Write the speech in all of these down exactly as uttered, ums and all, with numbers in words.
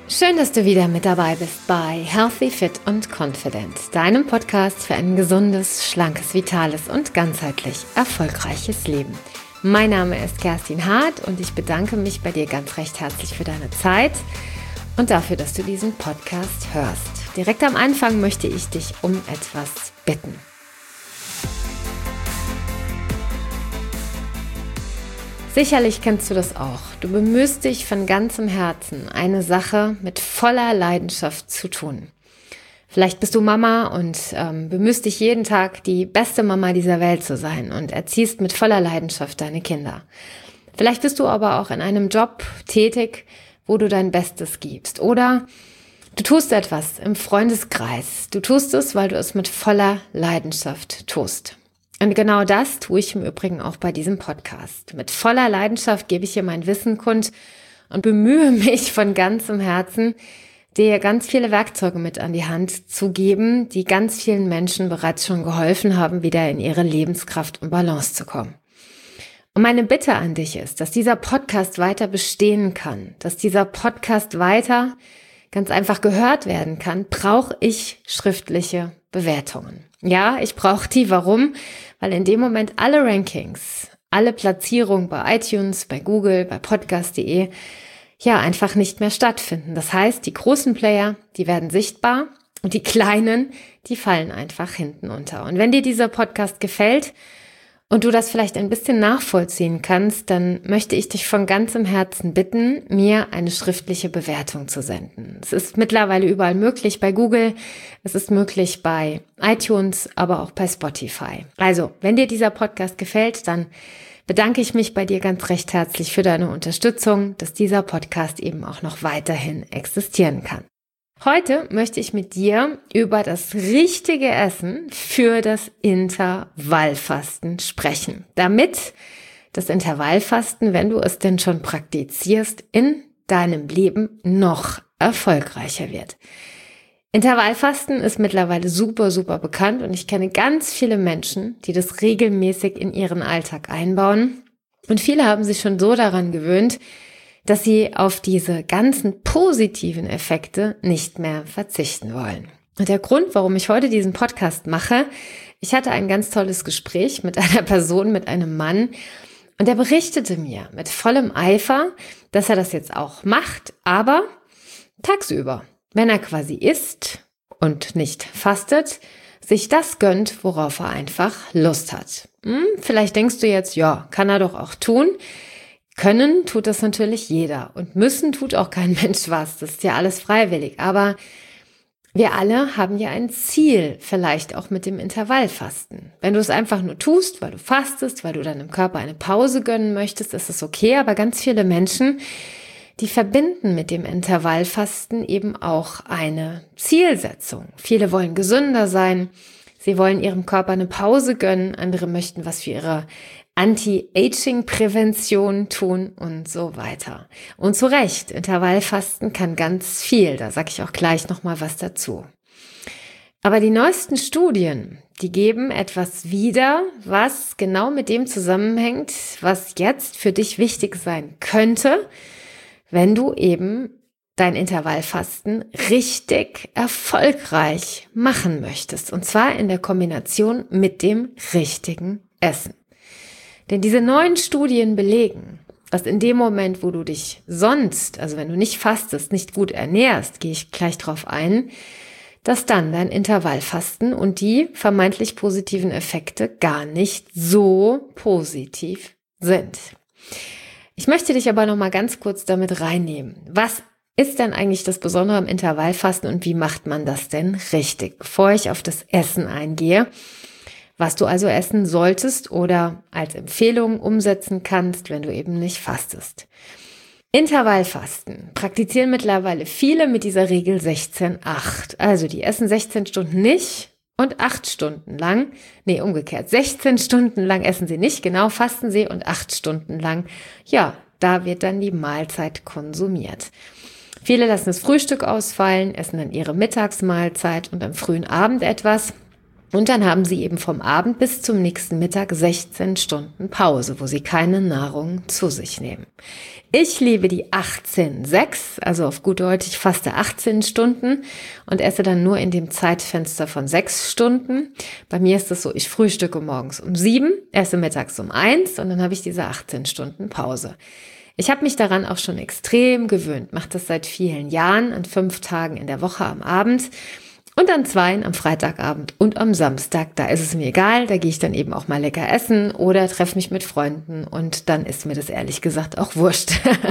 Schön, dass du wieder mit dabei bist bei Healthy, Fit und Confident, deinem Podcast für ein gesundes, schlankes, vitales und ganzheitlich erfolgreiches Leben. Mein Name ist Kerstin Hart und ich bedanke mich bei dir ganz recht herzlich für deine Zeit und dafür, dass du diesen Podcast hörst. Direkt am Anfang möchte ich dich um etwas bitten. Sicherlich kennst du das auch. Du bemühst dich von ganzem Herzen, eine Sache mit voller Leidenschaft zu tun. Vielleicht bist du Mama und ähm, bemühst dich jeden Tag, die beste Mama dieser Welt zu sein und erziehst mit voller Leidenschaft deine Kinder. Vielleicht bist du aber auch in einem Job tätig, wo du dein Bestes gibst. Oder du tust etwas im Freundeskreis. Du tust es, weil du es mit voller Leidenschaft tust. Und genau das tue ich im Übrigen auch bei diesem Podcast. Mit voller Leidenschaft gebe ich hier mein Wissen kund und bemühe mich von ganzem Herzen, dir ganz viele Werkzeuge mit an die Hand zu geben, die ganz vielen Menschen bereits schon geholfen haben, wieder in ihre Lebenskraft und Balance zu kommen. Und meine Bitte an dich ist, dass dieser Podcast weiter bestehen kann, dass dieser Podcast weiter ganz einfach gehört werden kann, brauche ich schriftliche Bewertungen. Ja, ich brauche die. Warum? Weil in dem Moment alle Rankings, alle Platzierungen bei iTunes, bei Google, bei podcast punkt de ja einfach nicht mehr stattfinden. Das heißt, die großen Player, die werden sichtbar und die kleinen, die fallen einfach hinten unter. Und wenn dir dieser Podcast gefällt und du das vielleicht ein bisschen nachvollziehen kannst, dann möchte ich dich von ganzem Herzen bitten, mir eine schriftliche Bewertung zu senden. Es ist mittlerweile überall möglich bei Google, es ist möglich bei iTunes, aber auch bei Spotify. Also, wenn dir dieser Podcast gefällt, dann bedanke ich mich bei dir ganz recht herzlich für deine Unterstützung, dass dieser Podcast eben auch noch weiterhin existieren kann. Heute möchte ich mit dir über das richtige Essen für das Intervallfasten sprechen, damit das Intervallfasten, wenn du es denn schon praktizierst, in deinem Leben noch erfolgreicher wird. Intervallfasten ist mittlerweile super, super bekannt und ich kenne ganz viele Menschen, die das regelmäßig in ihren Alltag einbauen. Und viele haben sich schon so daran gewöhnt, dass sie auf diese ganzen positiven Effekte nicht mehr verzichten wollen. Und der Grund, warum ich heute diesen Podcast mache, ich hatte ein ganz tolles Gespräch mit einer Person, mit einem Mann, und er berichtete mir mit vollem Eifer, dass er das jetzt auch macht, aber tagsüber, wenn er quasi isst und nicht fastet, sich das gönnt, worauf er einfach Lust hat. Hm, vielleicht denkst du jetzt, ja, kann er doch auch tun. Können tut das natürlich jeder und müssen tut auch kein Mensch was. Das ist ja alles freiwillig. Aber wir alle haben ja ein Ziel, vielleicht auch mit dem Intervallfasten. Wenn du es einfach nur tust, weil du fastest, weil du deinem Körper eine Pause gönnen möchtest, ist es okay. Aber ganz viele Menschen, die verbinden mit dem Intervallfasten eben auch eine Zielsetzung. Viele wollen gesünder sein. Sie wollen ihrem Körper eine Pause gönnen. Andere möchten was für ihre Anti-Aging-Prävention tun und so weiter. Und zu Recht, Intervallfasten kann ganz viel, da sage ich auch gleich nochmal was dazu. Aber die neuesten Studien, die geben etwas wieder, was genau mit dem zusammenhängt, was jetzt für dich wichtig sein könnte, wenn du eben dein Intervallfasten richtig erfolgreich machen möchtest. Und zwar in der Kombination mit dem richtigen Essen. Denn diese neuen Studien belegen, dass in dem Moment, wo du dich sonst, also wenn du nicht fastest, nicht gut ernährst, gehe ich gleich drauf ein, dass dann dein Intervallfasten und die vermeintlich positiven Effekte gar nicht so positiv sind. Ich möchte dich aber noch mal ganz kurz damit reinnehmen. Was ist denn eigentlich das Besondere am Intervallfasten und wie macht man das denn richtig? Bevor ich auf das Essen eingehe, was du also essen solltest oder als Empfehlung umsetzen kannst, wenn du eben nicht fastest. Intervallfasten praktizieren mittlerweile viele mit dieser Regel sechzehn acht. Also die essen sechzehn Stunden nicht und acht Stunden lang, nee, umgekehrt, sechzehn Stunden lang essen sie nicht, genau, fasten sie und acht Stunden lang, ja, da wird dann die Mahlzeit konsumiert. Viele lassen das Frühstück ausfallen, essen dann ihre Mittagsmahlzeit und am frühen Abend etwas. Und dann haben sie eben vom Abend bis zum nächsten Mittag sechzehn Stunden Pause, wo sie keine Nahrung zu sich nehmen. Ich liebe die achtzehn sechs, also auf gut Deutsch, ich faste achtzehn Stunden und esse dann nur in dem Zeitfenster von sechs Stunden. Bei mir ist es so, ich frühstücke morgens um sieben, esse mittags um eins und dann habe ich diese achtzehn Stunden Pause. Ich habe mich daran auch schon extrem gewöhnt, mache das seit vielen Jahren, an fünf Tagen in der Woche am Abend. Und an zweien am Freitagabend und am Samstag, da ist es mir egal, da gehe ich dann eben auch mal lecker essen oder treffe mich mit Freunden und dann ist mir das ehrlich gesagt auch wurscht.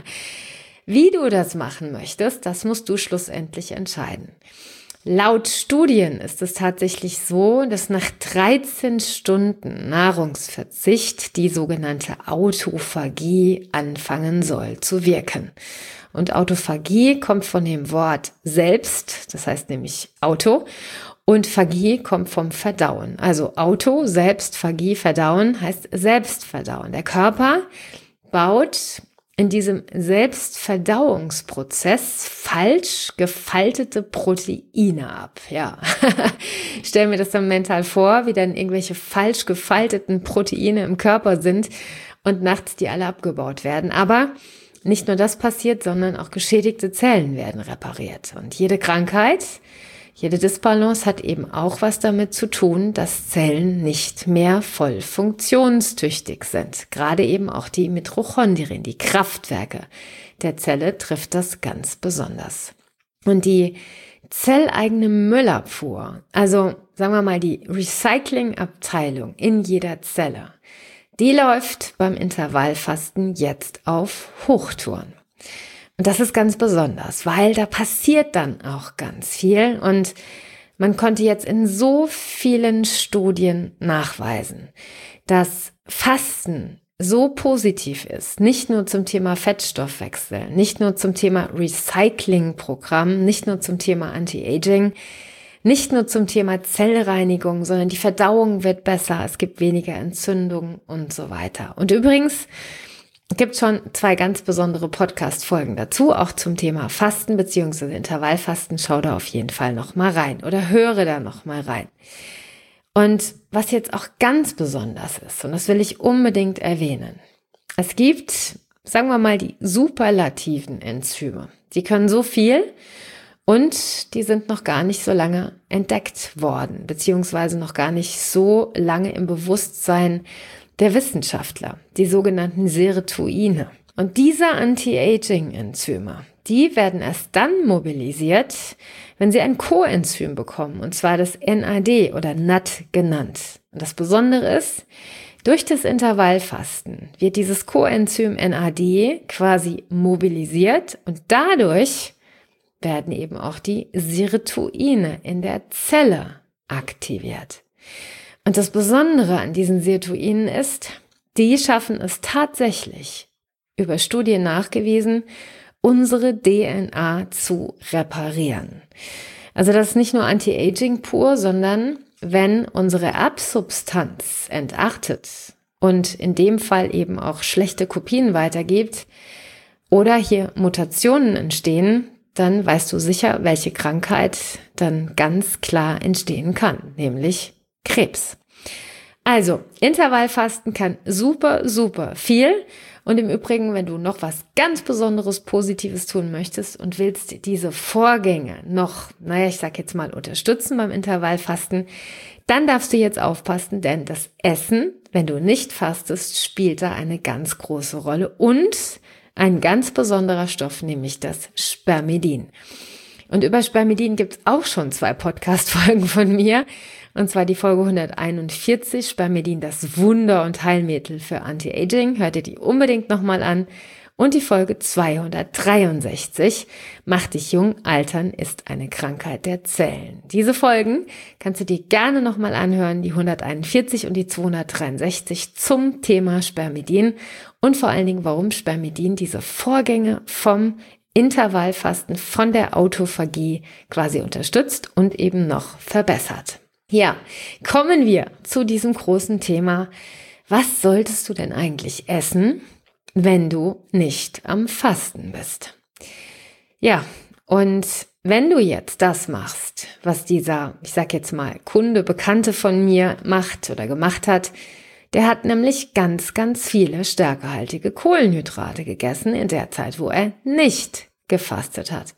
Wie du das machen möchtest, das musst du schlussendlich entscheiden. Laut Studien ist es tatsächlich so, dass nach dreizehn Stunden Nahrungsverzicht die sogenannte Autophagie anfangen soll zu wirken. Und Autophagie kommt von dem Wort selbst, das heißt nämlich Auto, und Phagie kommt vom Verdauen. Also Auto, selbst, Phagie, Verdauen heißt Selbstverdauen. Der Körper baut in diesem Selbstverdauungsprozess falsch gefaltete Proteine ab. Ja, stell mir das dann mental vor, wie dann irgendwelche falsch gefalteten Proteine im Körper sind und nachts die alle abgebaut werden. Aber nicht nur das passiert, sondern auch geschädigte Zellen werden repariert. Und jede Krankheit, jede Disbalance hat eben auch was damit zu tun, dass Zellen nicht mehr voll funktionstüchtig sind. Gerade eben auch die Mitochondrien, die Kraftwerke der Zelle, trifft das ganz besonders. Und die zelleigene Müllabfuhr, also sagen wir mal die Recyclingabteilung in jeder Zelle, die läuft beim Intervallfasten jetzt auf Hochtouren. Und das ist ganz besonders, weil da passiert dann auch ganz viel. Und man konnte jetzt in so vielen Studien nachweisen, dass Fasten so positiv ist, nicht nur zum Thema Fettstoffwechsel, nicht nur zum Thema Recyclingprogramm, nicht nur zum Thema Anti-Aging, nicht nur zum Thema Zellreinigung, sondern die Verdauung wird besser, es gibt weniger Entzündungen und so weiter. Und übrigens gibt schon zwei ganz besondere Podcast-Folgen dazu, auch zum Thema Fasten bzw. Intervallfasten. Schau da auf jeden Fall noch mal rein oder höre da noch mal rein. Und was jetzt auch ganz besonders ist, und das will ich unbedingt erwähnen, es gibt, sagen wir mal, die superlativen Enzyme. Die können so viel, und die sind noch gar nicht so lange entdeckt worden, beziehungsweise noch gar nicht so lange im Bewusstsein der Wissenschaftler, die sogenannten Serotonine. Und diese Anti-Aging-Enzyme, die werden erst dann mobilisiert, wenn sie ein Coenzym bekommen, und zwar das N A D oder N A D genannt. Und das Besondere ist, durch das Intervallfasten wird dieses Coenzym N A D quasi mobilisiert und dadurch werden eben auch die Serotonine in der Zelle aktiviert. Und das Besondere an diesen Serotoninen ist, die schaffen es tatsächlich, über Studien nachgewiesen, unsere D N A zu reparieren. Also das ist nicht nur Anti-Aging pur, sondern wenn unsere Erbsubstanz entartet und in dem Fall eben auch schlechte Kopien weitergibt oder hier Mutationen entstehen, dann weißt du sicher, welche Krankheit dann ganz klar entstehen kann, nämlich Krebs. Also, Intervallfasten kann super, super viel. Und im Übrigen, wenn du noch was ganz Besonderes, Positives tun möchtest und willst diese Vorgänge noch, naja, ich sag jetzt mal, unterstützen beim Intervallfasten, dann darfst du jetzt aufpassen, denn das Essen, wenn du nicht fastest, spielt da eine ganz große Rolle und ein ganz besonderer Stoff, nämlich das Spermidin. Und über Spermidin gibt es auch schon zwei Podcast-Folgen von mir. Und zwar die Folge hunderteinundvierzig, Spermidin, das Wunder- und Heilmittel für Anti-Aging. Hört ihr die unbedingt nochmal an. Und die Folge zweihundertdreiundsechzig, Mach dich jung, Altern ist eine Krankheit der Zellen. Diese Folgen kannst du dir gerne nochmal anhören, die hunderteinundvierzig und die zweihundertdreiundsechzig zum Thema Spermidin und vor allen Dingen, warum Spermidin diese Vorgänge vom Intervallfasten, von der Autophagie quasi unterstützt und eben noch verbessert. Ja, kommen wir zu diesem großen Thema. Was solltest du denn eigentlich essen, wenn du nicht am Fasten bist? Ja, und wenn du jetzt das machst, was dieser, ich sag jetzt mal, Kunde, Bekannte von mir macht oder gemacht hat, der hat nämlich ganz, ganz viele stärkehaltige Kohlenhydrate gegessen in der Zeit, wo er nicht gefastet hat.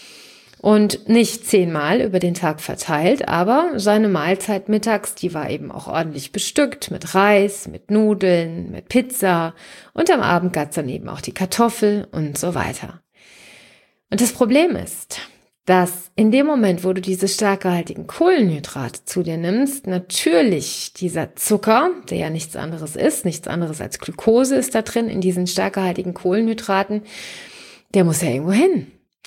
Und nicht zehnmal über den Tag verteilt, aber seine Mahlzeit mittags, die war eben auch ordentlich bestückt mit Reis, mit Nudeln, mit Pizza und am Abend gab es dann eben auch die Kartoffel und so weiter. Und das Problem ist, dass in dem Moment, wo du diese stärkehaltigen Kohlenhydrate zu dir nimmst, natürlich dieser Zucker, der ja nichts anderes ist, nichts anderes als Glucose ist da drin in diesen stärkehaltigen Kohlenhydraten, der muss ja irgendwo hin.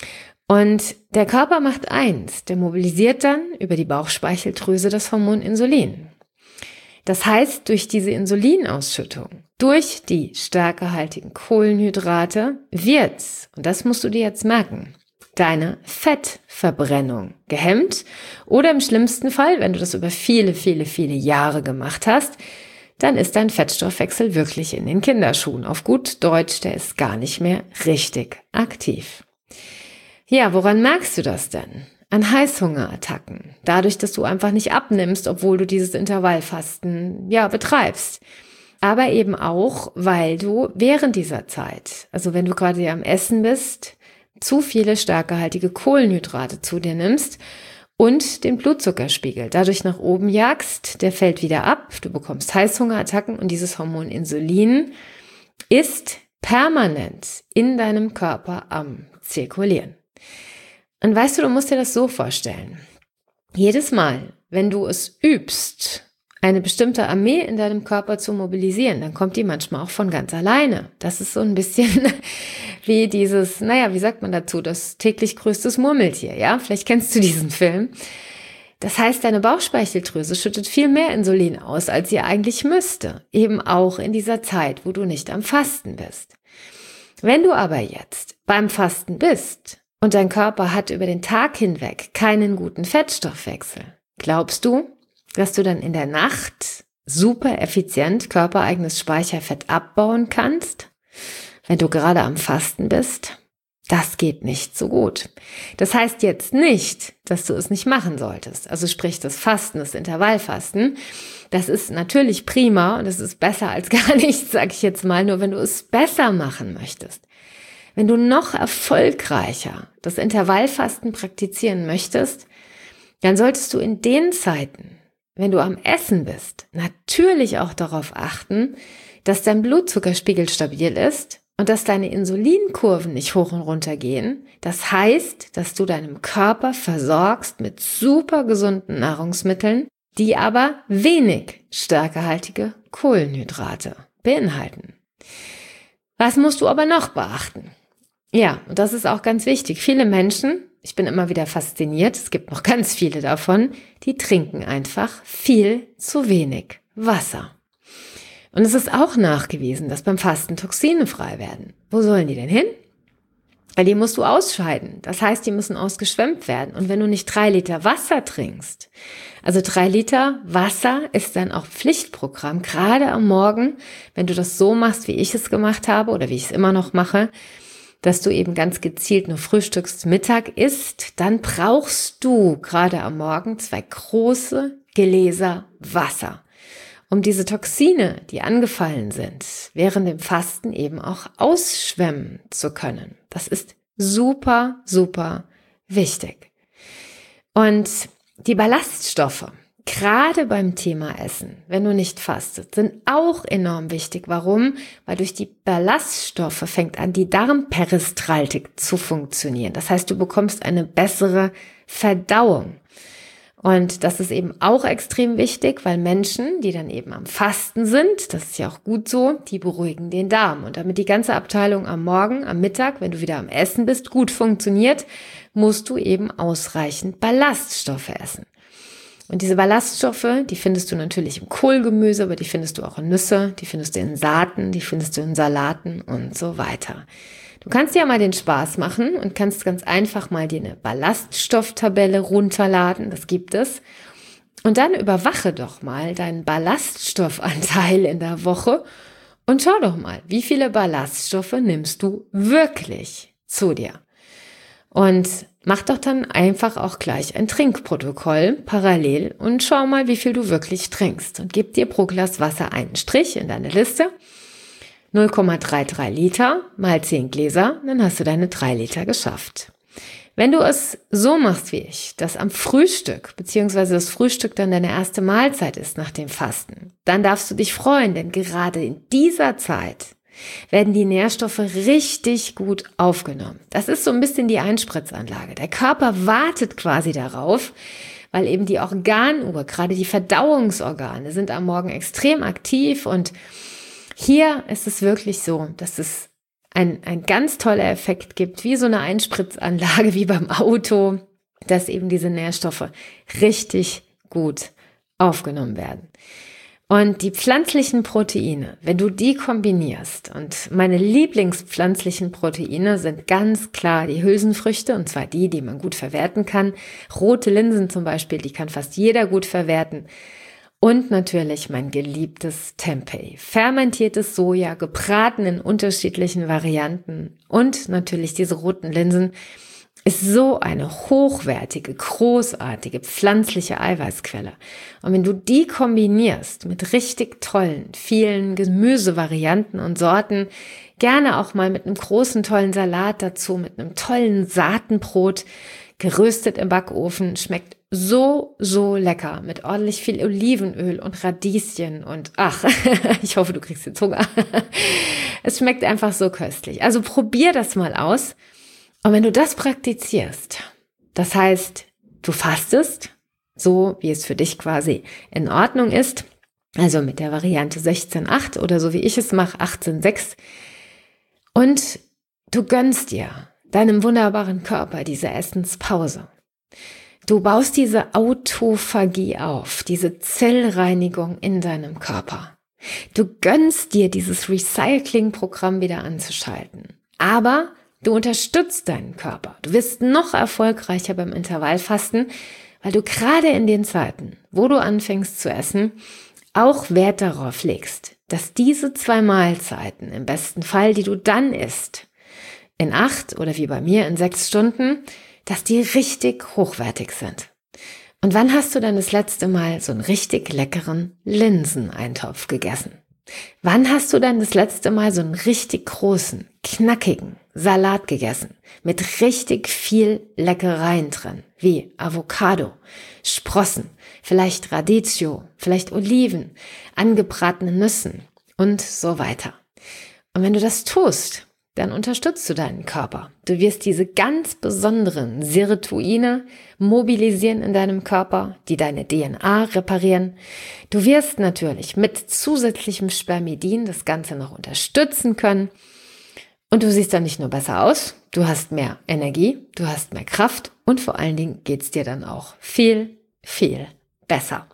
Und der Körper macht eins, der mobilisiert dann über die Bauchspeicheldrüse das Hormon Insulin. Das heißt, durch diese Insulinausschüttung, durch die stärkehaltigen Kohlenhydrate wird, und das musst du dir jetzt merken, deine Fettverbrennung gehemmt oder im schlimmsten Fall, wenn du das über viele, viele, viele Jahre gemacht hast, dann ist dein Fettstoffwechsel wirklich in den Kinderschuhen. Auf gut Deutsch, der ist gar nicht mehr richtig aktiv. Ja, woran merkst du das denn? An Heißhungerattacken. Dadurch, dass du einfach nicht abnimmst, obwohl du dieses Intervallfasten, ja, betreibst. Aber eben auch, weil du während dieser Zeit, also wenn du gerade am Essen bist, zu viele stärkehaltige Kohlenhydrate zu dir nimmst und den Blutzuckerspiegel dadurch nach oben jagst, der fällt wieder ab, du bekommst Heißhungerattacken und dieses Hormon Insulin ist permanent in deinem Körper am Zirkulieren. Und weißt du, du musst dir das so vorstellen. Jedes Mal, wenn du es übst, eine bestimmte Armee in deinem Körper zu mobilisieren, dann kommt die manchmal auch von ganz alleine. Das ist so ein bisschen wie dieses, naja, wie sagt man dazu, das täglich größtes Murmeltier, ja? Vielleicht kennst du diesen Film. Das heißt, deine Bauchspeicheldrüse schüttet viel mehr Insulin aus, als sie eigentlich müsste. Eben auch in dieser Zeit, wo du nicht am Fasten bist. Wenn du aber jetzt beim Fasten bist und dein Körper hat über den Tag hinweg keinen guten Fettstoffwechsel, glaubst du, dass du dann in der Nacht super effizient körpereigenes Speicherfett abbauen kannst, wenn du gerade am Fasten bist? Das geht nicht so gut. Das heißt jetzt nicht, dass du es nicht machen solltest. Also sprich das Fasten, das Intervallfasten, das ist natürlich prima und es ist besser als gar nichts, sag ich jetzt mal, nur wenn du es besser machen möchtest. Wenn du noch erfolgreicher das Intervallfasten praktizieren möchtest, dann solltest du in den Zeiten, wenn du am Essen bist, natürlich auch darauf achten, dass dein Blutzuckerspiegel stabil ist und dass deine Insulinkurven nicht hoch und runter gehen. Das heißt, dass du deinem Körper versorgst mit super gesunden Nahrungsmitteln, die aber wenig stärkehaltige Kohlenhydrate beinhalten. Was musst du aber noch beachten? Ja, und das ist auch ganz wichtig. Viele Menschen, ich bin immer wieder fasziniert, es gibt noch ganz viele davon, die trinken einfach viel zu wenig Wasser. Und es ist auch nachgewiesen, dass beim Fasten Toxine frei werden. Wo sollen die denn hin? Weil die musst du ausscheiden. Das heißt, die müssen ausgeschwemmt werden. Und wenn du nicht drei Liter Wasser trinkst, also drei Liter Wasser ist dann auch Pflichtprogramm, gerade am Morgen, wenn du das so machst, wie ich es gemacht habe oder wie ich es immer noch mache, dass du eben ganz gezielt nur frühstückst, Mittag isst, dann brauchst du gerade am Morgen zwei große Gläser Wasser, um diese Toxine, die angefallen sind, während dem Fasten eben auch ausschwemmen zu können. Das ist super, super wichtig. Und die Ballaststoffe, gerade beim Thema Essen, wenn du nicht fastest, sind auch enorm wichtig. Warum? Weil durch die Ballaststoffe fängt an, die Darmperistaltik zu funktionieren. Das heißt, du bekommst eine bessere Verdauung. Und das ist eben auch extrem wichtig, weil Menschen, die dann eben am Fasten sind, das ist ja auch gut so, die beruhigen den Darm. Und damit die ganze Abteilung am Morgen, am Mittag, wenn du wieder am Essen bist, gut funktioniert, musst du eben ausreichend Ballaststoffe essen. Und diese Ballaststoffe, die findest du natürlich im Kohlgemüse, aber die findest du auch in Nüsse, die findest du in Saaten, die findest du in Salaten und so weiter. Du kannst dir mal den Spaß machen und kannst ganz einfach mal dir eine Ballaststofftabelle runterladen, das gibt es. Und dann überwache doch mal deinen Ballaststoffanteil in der Woche und schau doch mal, wie viele Ballaststoffe nimmst du wirklich zu dir. Und mach doch dann einfach auch gleich ein Trinkprotokoll parallel und schau mal, wie viel du wirklich trinkst. Und gib dir pro Glas Wasser einen Strich in deine Liste. null Komma dreiunddreißig Liter mal zehn Gläser, dann hast du deine drei Liter geschafft. Wenn du es so machst wie ich, dass am Frühstück, beziehungsweise das Frühstück dann deine erste Mahlzeit ist nach dem Fasten, dann darfst du dich freuen, denn gerade in dieser Zeit werden die Nährstoffe richtig gut aufgenommen. Das ist so ein bisschen die Einspritzanlage. Der Körper wartet quasi darauf, weil eben die Organuhr, gerade die Verdauungsorgane, sind am Morgen extrem aktiv. Und hier ist es wirklich so, dass es ein, ein ganz toller Effekt gibt, wie so eine Einspritzanlage, wie beim Auto, dass eben diese Nährstoffe richtig gut aufgenommen werden. Und die pflanzlichen Proteine, wenn du die kombinierst, und meine Lieblingspflanzlichen Proteine sind ganz klar die Hülsenfrüchte, und zwar die, die man gut verwerten kann. Rote Linsen zum Beispiel, die kann fast jeder gut verwerten. Und natürlich mein geliebtes Tempeh, fermentiertes Soja, gebraten in unterschiedlichen Varianten. Und natürlich diese roten Linsen ist so eine hochwertige, großartige, pflanzliche Eiweißquelle. Und wenn du die kombinierst mit richtig tollen, vielen Gemüsevarianten und Sorten, gerne auch mal mit einem großen, tollen Salat dazu, mit einem tollen Saatenbrot, geröstet im Backofen, schmeckt so, so lecker, mit ordentlich viel Olivenöl und Radieschen und ach, ich hoffe, du kriegst jetzt Hunger. Es schmeckt einfach so köstlich. Also probier das mal aus. Und wenn du das praktizierst, das heißt, du fastest, so wie es für dich quasi in Ordnung ist, also mit der Variante sechzehn acht oder so wie ich es mache, achtzehn sechs, und du gönnst dir, deinem wunderbaren Körper, diese Essenspause. Du baust diese Autophagie auf, diese Zellreinigung in deinem Körper. Du gönnst dir dieses Recycling-Programm wieder anzuschalten. Aber du unterstützt deinen Körper. Du wirst noch erfolgreicher beim Intervallfasten, weil du gerade in den Zeiten, wo du anfängst zu essen, auch Wert darauf legst, dass diese zwei Mahlzeiten, im besten Fall, die du dann isst, in acht oder wie bei mir in sechs Stunden, dass die richtig hochwertig sind. Und wann hast du dann das letzte Mal so einen richtig leckeren Linseneintopf gegessen? Wann hast du dann das letzte Mal so einen richtig großen, knackigen Salat gegessen? Mit richtig viel Leckereien drin, wie Avocado, Sprossen, vielleicht Radicchio, vielleicht Oliven, angebratene Nüssen und so weiter. Und wenn du das tust, dann unterstützt du deinen Körper. Du wirst diese ganz besonderen Serotonine mobilisieren in deinem Körper, die deine D N A reparieren. Du wirst natürlich mit zusätzlichem Spermidin das Ganze noch unterstützen können. Und du siehst dann nicht nur besser aus, du hast mehr Energie, du hast mehr Kraft und vor allen Dingen geht's dir dann auch viel, viel besser.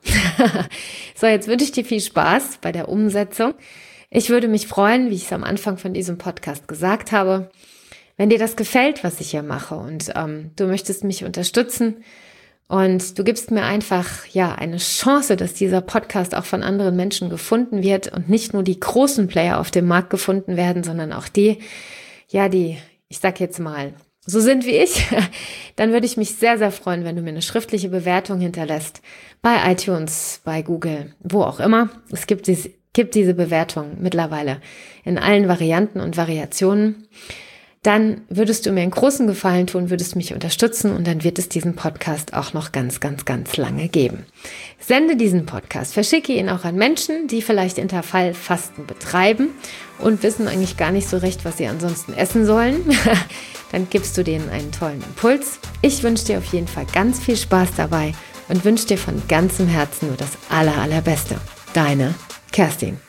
So, jetzt wünsche ich dir viel Spaß bei der Umsetzung. Ich würde mich freuen, wie ich es am Anfang von diesem Podcast gesagt habe, wenn dir das gefällt, was ich hier mache und ähm, du möchtest mich unterstützen und du gibst mir einfach ja eine Chance, dass dieser Podcast auch von anderen Menschen gefunden wird und nicht nur die großen Player auf dem Markt gefunden werden, sondern auch die, ja, die, ich sag jetzt mal, so sind wie ich, dann würde ich mich sehr, sehr freuen, wenn du mir eine schriftliche Bewertung hinterlässt, bei iTunes, bei Google, wo auch immer. Es gibt diese Gibt diese Bewertung mittlerweile in allen Varianten und Variationen, dann würdest du mir einen großen Gefallen tun, würdest mich unterstützen und dann wird es diesen Podcast auch noch ganz, ganz, ganz lange geben. Sende diesen Podcast, verschicke ihn auch an Menschen, die vielleicht Intervallfasten betreiben und wissen eigentlich gar nicht so recht, was sie ansonsten essen sollen. Dann gibst du denen einen tollen Impuls. Ich wünsche dir auf jeden Fall ganz viel Spaß dabei und wünsche dir von ganzem Herzen nur das aller, allerbeste. Deine Kerstin.